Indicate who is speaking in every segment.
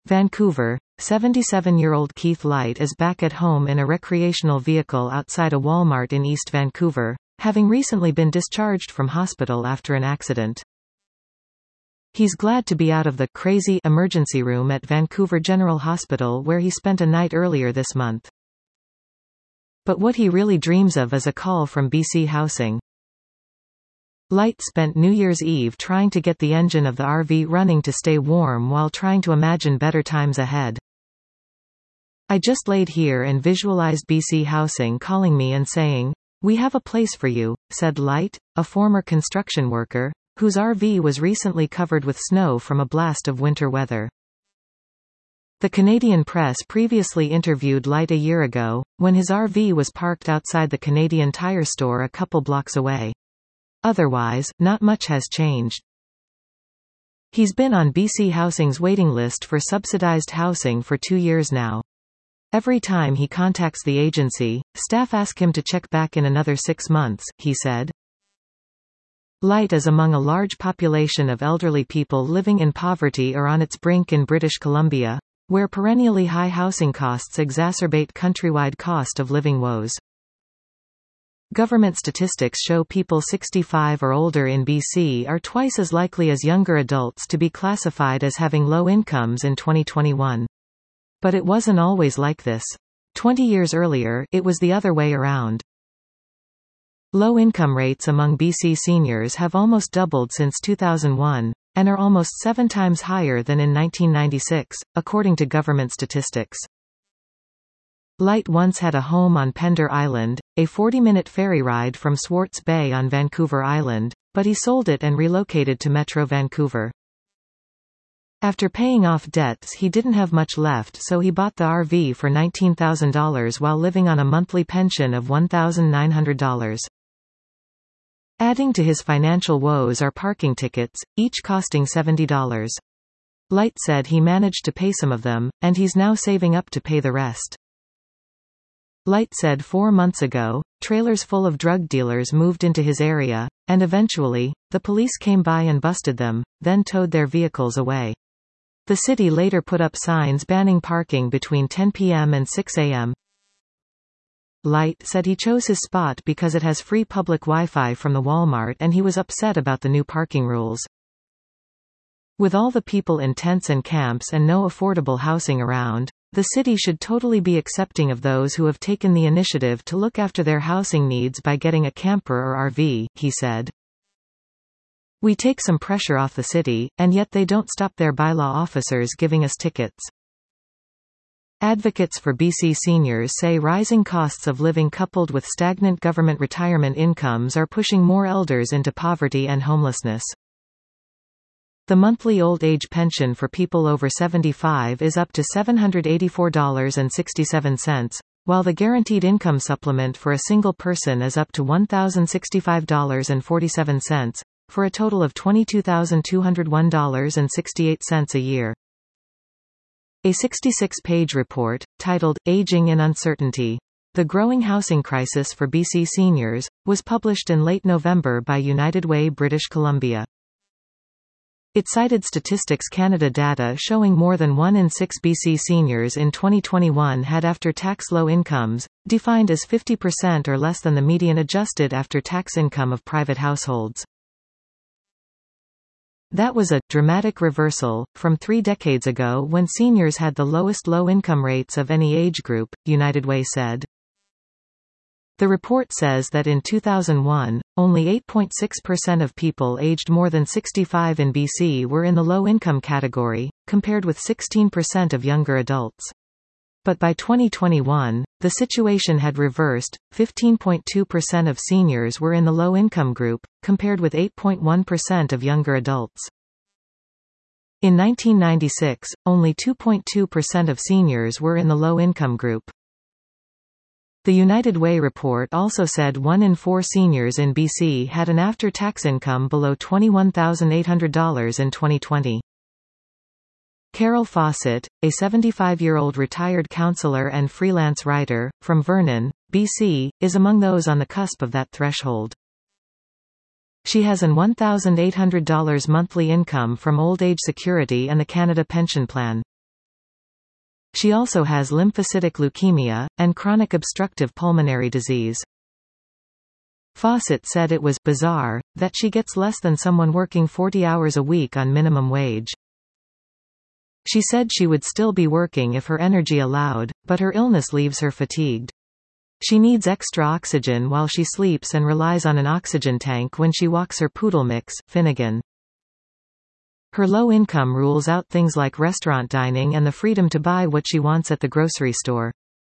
Speaker 1: Vancouver, 77-year-old Keith Light is back at home in a recreational vehicle outside a Walmart in East Vancouver, having recently been discharged from hospital after an accident. He's glad to be out of the crazy emergency room at Vancouver General Hospital where he spent a night earlier this month. But what he really dreams of is a call from BC Housing. Light spent New Year's Eve trying to get the engine of the RV running to stay warm while trying to imagine better times ahead. "I just laid here and visualized BC Housing calling me and saying, 'We have a place for you,'" said Light, a former construction worker, whose RV was recently covered with snow from a blast of winter weather. The Canadian Press previously interviewed Light a year ago, when his RV was parked outside the Canadian Tire store a couple blocks away. Otherwise, not much has changed. He's been on BC Housing's waiting list for subsidized housing for 2 years now. Every time he contacts the agency, staff ask him to check back in another 6 months, he said. Light is among a large population of elderly people living in poverty or on its brink in British Columbia, where perennially high housing costs exacerbate countrywide cost of living woes. Government statistics show people 65 or older in BC are twice as likely as younger adults to be classified as having low incomes in 2021. But it wasn't always like this. 20 years earlier, it was the other way around. Low income rates among BC seniors have almost doubled since 2001, and are almost 7 times higher than in 1996, according to government statistics. Light once had a home on Pender Island, a 40-minute ferry ride from Swartz Bay on Vancouver Island, but he sold it and relocated to Metro Vancouver. After paying off debts he didn't have much left, so he bought the RV for $19,000 while living on a monthly pension of $1,900. Adding to his financial woes are parking tickets, each costing $70. Light said he managed to pay some of them, and he's now saving up to pay the rest. Light said 4 months ago, trailers full of drug dealers moved into his area, and eventually, the police came by and busted them, then towed their vehicles away. The city later put up signs banning parking between 10 p.m. and 6 a.m. Light said he chose his spot because it has free public Wi-Fi from the Walmart and he was upset about the new parking rules. With all the people in tents and camps and no affordable housing around, the city should totally be accepting of those who have taken the initiative to look after their housing needs by getting a camper or RV, he said. "We take some pressure off the city, and yet they don't stop their bylaw officers giving us tickets." Advocates for BC seniors say rising costs of living coupled with stagnant government retirement incomes are pushing more elders into poverty and homelessness. The monthly old age pension for people over 75 is up to $784.67, while the guaranteed income supplement for a single person is up to $1,065.47, for a total of $22,201.68 a year. A 66-page report, titled, "Aging in Uncertainty: The Growing Housing Crisis for BC Seniors," was published in late November by United Way British Columbia. It cited Statistics Canada data showing more than 1 in 6 BC seniors in 2021 had after-tax low incomes, defined as 50% or less than the median adjusted after-tax income of private households. That was a dramatic reversal from 3 decades ago when seniors had the lowest low-income rates of any age group, United Way said. The report says that in 2001, only 8.6% of people aged more than 65 in BC were in the low-income category, compared with 16% of younger adults. But by 2021, the situation had reversed, 15.2% of seniors were in the low-income group, compared with 8.1% of younger adults. In 1996, only 2.2% of seniors were in the low-income group. The United Way report also said 1 in 4 seniors in BC had an after-tax income below $21,800 in 2020. Carol Fawcett, a 75-year-old retired counselor and freelance writer, from Vernon, BC, is among those on the cusp of that threshold. She has an $1,800 monthly income from Old Age Security and the Canada Pension Plan. She also has lymphocytic leukemia, and chronic obstructive pulmonary disease. Fawcett said it was bizarre that she gets less than someone working 40 hours a week on minimum wage. She said she would still be working if her energy allowed, but her illness leaves her fatigued. She needs extra oxygen while she sleeps and relies on an oxygen tank when she walks her poodle mix, Finnegan. Her low income rules out things like restaurant dining and the freedom to buy what she wants at the grocery store.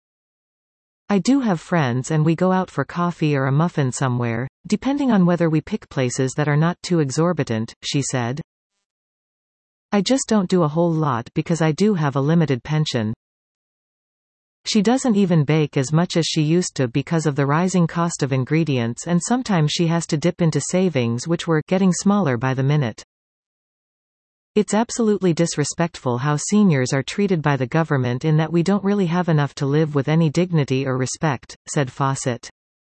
Speaker 1: I do have friends and we go out for coffee or a muffin somewhere, depending on whether we pick places that are not too exorbitant, she said. I just don't do a whole lot because I do have a limited pension. She doesn't even bake as much as she used to because of the rising cost of ingredients, and sometimes she has to dip into savings which were getting smaller by the minute. It's absolutely disrespectful how seniors are treated by the government in that we don't really have enough to live with any dignity or respect, said Fawcett.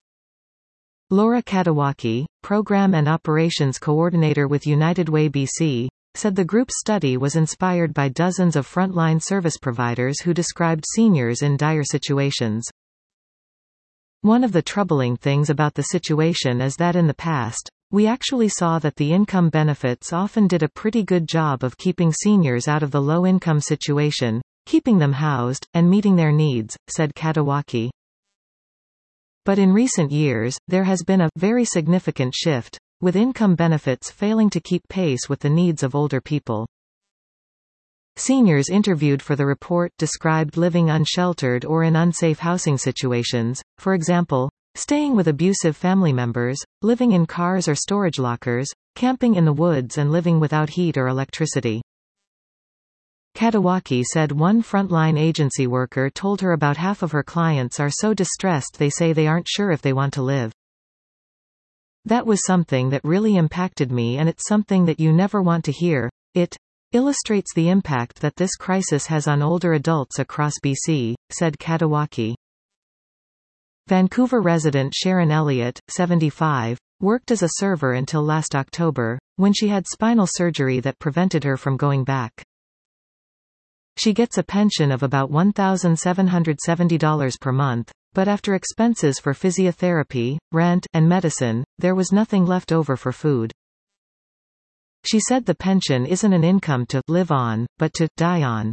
Speaker 1: Laura Katawaki, Program and Operations Coordinator with United Way BC, said the group's study was inspired by dozens of frontline service providers who described seniors in dire situations. One of the troubling things about the situation is that in the past, we actually saw that the income benefits often did a pretty good job of keeping seniors out of the low-income situation, keeping them housed, and meeting their needs, said Katawaki. But in recent years, there has been a very significant shift, with income benefits failing to keep pace with the needs of older people. Seniors interviewed for the report described living unsheltered or in unsafe housing situations, for example, staying with abusive family members, living in cars or storage lockers, camping in the woods and living without heat or electricity. Katawaki said one frontline agency worker told her about half of her clients are so distressed they say they aren't sure if they want to live. That was something that really impacted me, and it's something that you never want to hear. It illustrates the impact that this crisis has on older adults across BC, said Katawaki. Vancouver resident Sharon Elliott, 75, worked as a server until last October, when she had spinal surgery that prevented her from going back. She gets a pension of about $1,770 per month, but after expenses for physiotherapy, rent, and medicine, there was nothing left over for food. She said the pension isn't an income to live on, but to die on.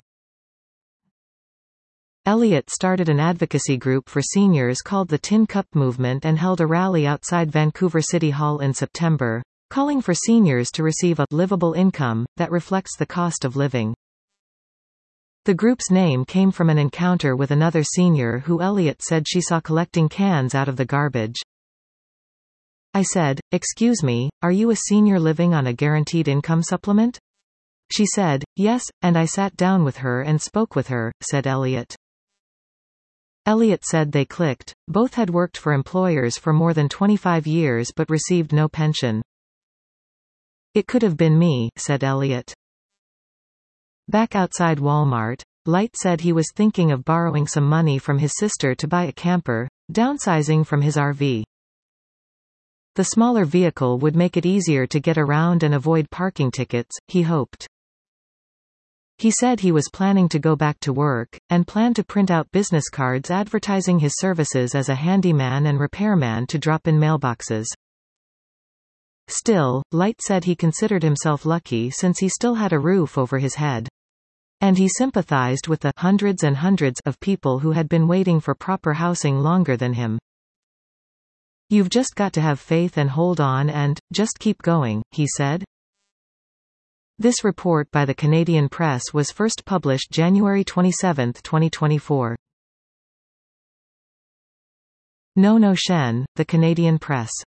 Speaker 1: Elliott started an advocacy group for seniors called the Tin Cup Movement and held a rally outside Vancouver City Hall in September, calling for seniors to receive a livable income that reflects the cost of living. The group's name came from an encounter with another senior who Elliott said she saw collecting cans out of the garbage. I said, "Excuse me, are you a senior living on a guaranteed income supplement?" She said, "Yes," and I sat down with her and spoke with her, said Elliott. Elliott said they clicked. Both had worked for employers for more than 25 years but received no pension. "It could have been me," said Elliott. Back outside Walmart, Light said he was thinking of borrowing some money from his sister to buy a camper, downsizing from his RV. The smaller vehicle would make it easier to get around and avoid parking tickets, he hoped. He said he was planning to go back to work, and planned to print out business cards advertising his services as a handyman and repairman to drop in mailboxes. Still, Light said he considered himself lucky since he still had a roof over his head. And he sympathized with the hundreds and hundreds of people who had been waiting for proper housing longer than him. "You've just got to have faith and hold on and just keep going," he said. This report by the Canadian Press was first published January 27, 2024. No No Shen, the Canadian Press.